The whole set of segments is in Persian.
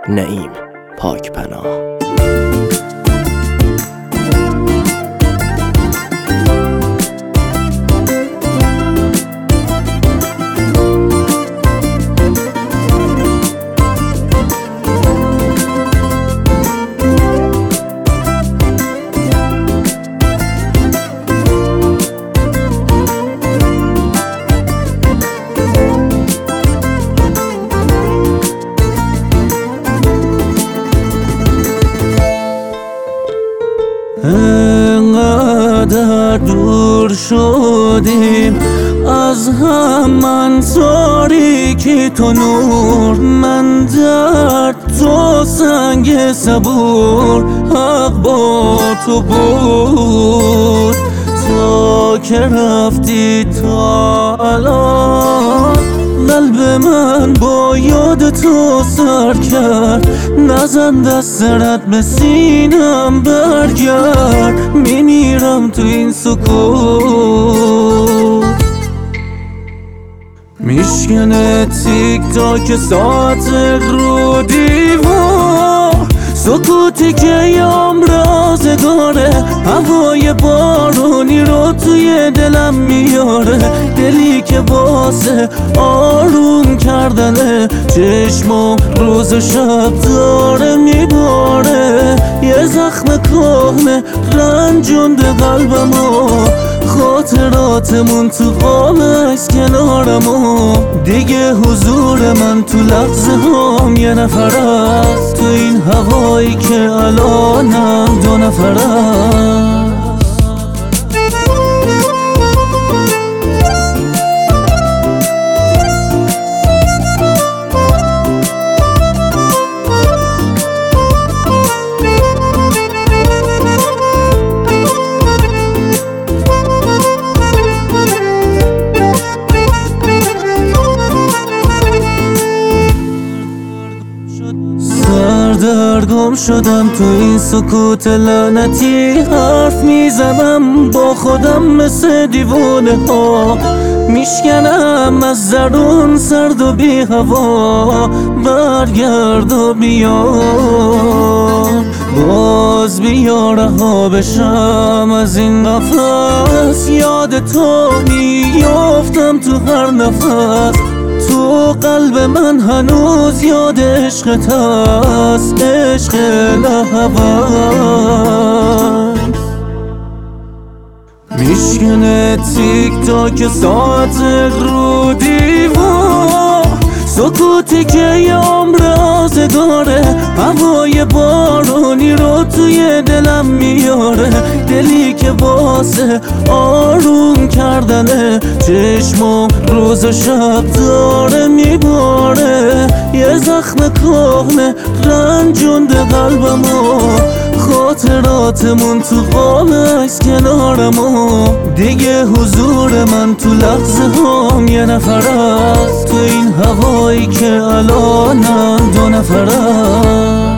نعیم پاکپناه. انقدر دور شدیم از هم، من تاریکی تو نور، من در تو سنگ صبور، حق با تو بود تا که رفتی. تا الان قلب من با یاد تو سر کرد، نزن دست رد به سینم برگرد، میمیرم تو این سکوت. میشکنه تیک تاک ساعت رو دیوار، سکوتی که یام رازگاره، هوای بارونی رو توی دلم میاره، دلی که واسه آروم کردنه چشم روز و شب داره میباره. یه زخم کهنه رنجونده قلبمو، خاطراتمون تو قاب عکس کنارمو، دیگه حضور من تو لحظه هام یه نفر است، تو این هوایی که الانم دو نفر است. سردرگم شدم تو این سکوت لعنتی، حرف میزنم با خودم مثل دیوانه ها، میشکنم از درون سرد و بی هوا، برگرد و بیار باز بیا، رها بشم از این قفس، یاد تو میافتم تو هر نفس، تو قلب من هنوز یاد عشقت هست، عشق نه هوس. میشکنه تیک تاک ساعت رو دیوار، سکوتی که یام رازگاره، هوای بارونی رو توی دلم میاره، دلی که واسه آروم کردنه چشم روز و شب داره میباره. یه زخم کهنه رنجونده قلبمو، خاطراتمون تو قاب عکس کنارمو، دیگه حضور من تو لحظه هام یه نفر است، تو این هوایی که الانم دو نفر است.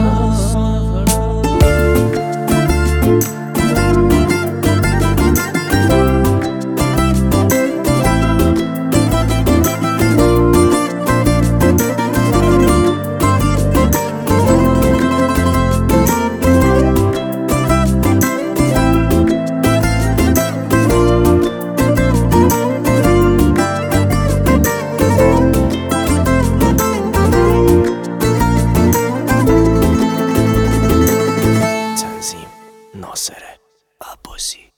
ناصر عباسی.